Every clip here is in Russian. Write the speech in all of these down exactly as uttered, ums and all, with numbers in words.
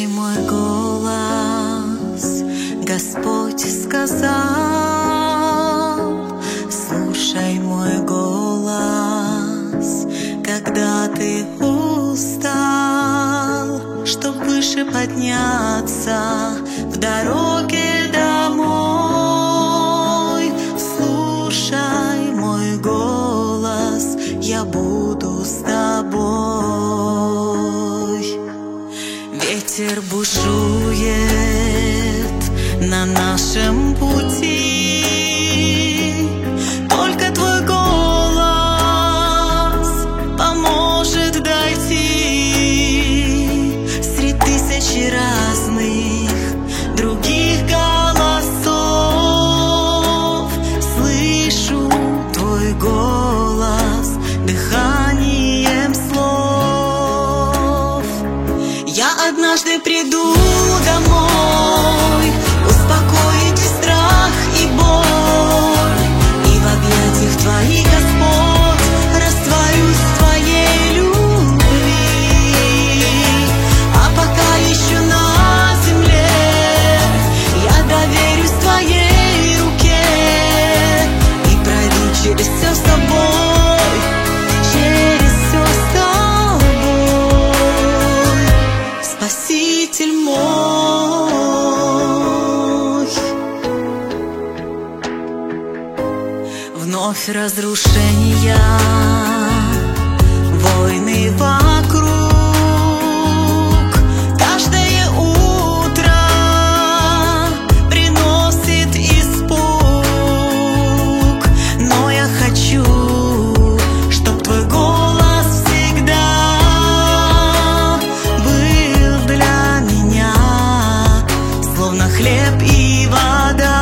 Слушай мой голос, Господь сказал. Слушай мой голос, когда ты устал, чтоб выше подняться в дороге домой. Слушай мой голос, я буду с тобой. Ветер бушует на нашем пути, только твой голос поможет дойти среди тысячи разных других голосов. Слышу твой голос дыханием слов. Я однажды приду домой, успокоить страх и боль, и в объятиях твоих, Господь, растворюсь в твоей любви. А пока еще на земле я доверюсь твоей руке и пройду через все с тобой, через все с тобой, Спаситель мой. Вновь разрушения, войны вокруг. Каждое утро приносит испуг, но я хочу, чтоб твой голос всегда был для меня, словно хлеб и вода.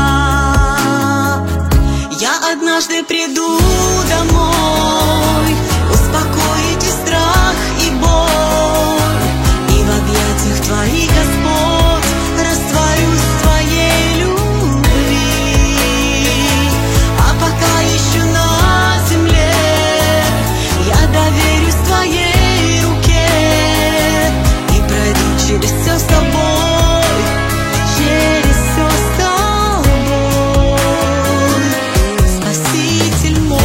Я однажды приду домой, успокоить и страх, и боль, и в объятиях твоих, Господь, растворюсь в твоей любви. А пока еще на земле я доверюсь твоей руке и пройду через все с тобой, через все с тобой, Спаситель мой.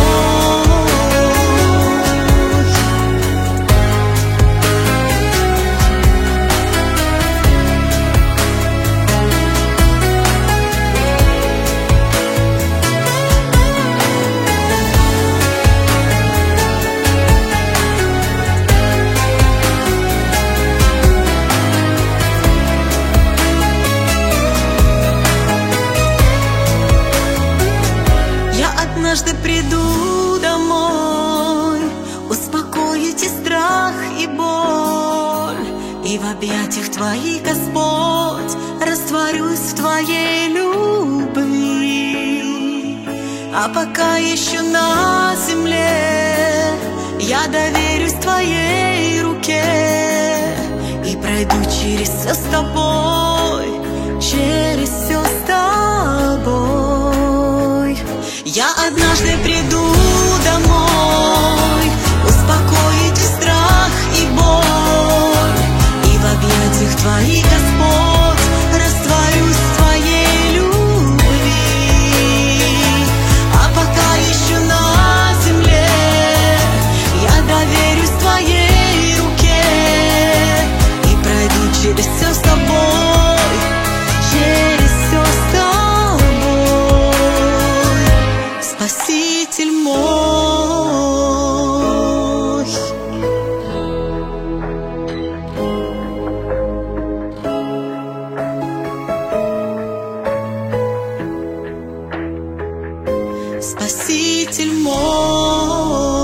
Я однажды приду домой, успокоить и страх, и боль, и в объятиях твоих, Господь, растворюсь в твоей любви. А пока еще на земле я доверюсь твоей руке и пройду через все с тобой, через все с тобой. Я однажды приду домой, успокоить и страх, и боль, и в объятиях твоих, Господь, растворюсь в твоей любви. А пока еще на земле я доверюсь твоей руке и пройду через все с тобой, через все с тобой, Спаситель мой. Спаситель мой.